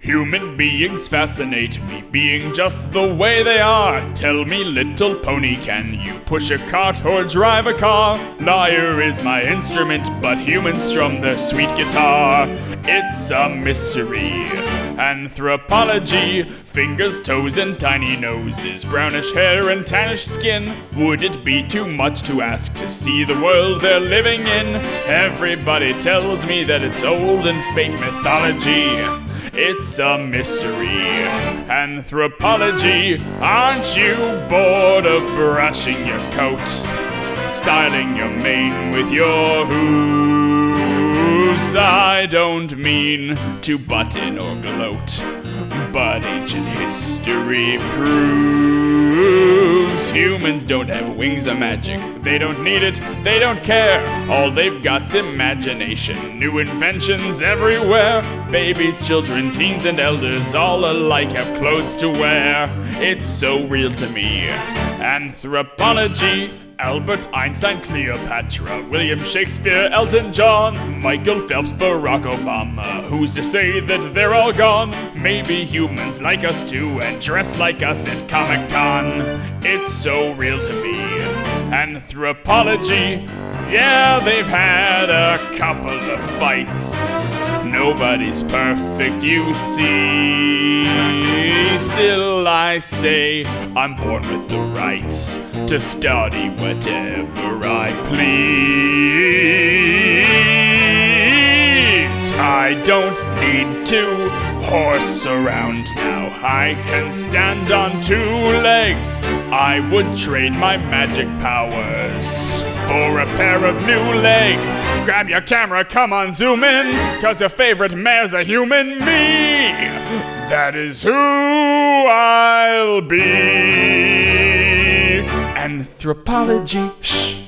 Human beings fascinate me, being just the way they are. Tell me, little pony, can you push a cart or drive a car? Lyre is my instrument, but humans strum their sweet guitar. It's a mystery. Anthropology, fingers, toes, and tiny noses, brownish hair and tannish skin. Would it be too much to ask to see the world they're living in? Everybody tells me that it's old and fake mythology. It's a mystery. Anthropology, aren't you bored of brushing your coat? Styling your mane with your hooves? I don't mean to butt in or gloat, but ancient history proves humans don't have wings or magic. They don't need it, they don't care. All they've got's imagination. New inventions everywhere. Babies, children, teens, and elders all alike have clothes to wear. It's so real to me. Anthropology, Albert Einstein, Cleopatra, William Shakespeare, Elton John, Michael Phelps, Barack Obama. Who's to say that they're all gone? Maybe humans like us too and dress like us at Comic-Con. It's so real to me. Anthropology, yeah, they've had a couple of fights. Nobody's perfect, you see. Still I say I'm born with the rights to study whatever I please. I don't need to horse around now. I can stand on two legs. I would trade my magic powers for a pair of new legs. Grab your camera, come on, zoom in, 'cause your favorite mare's a human, me. That is who I'll be. Anthropology, shh.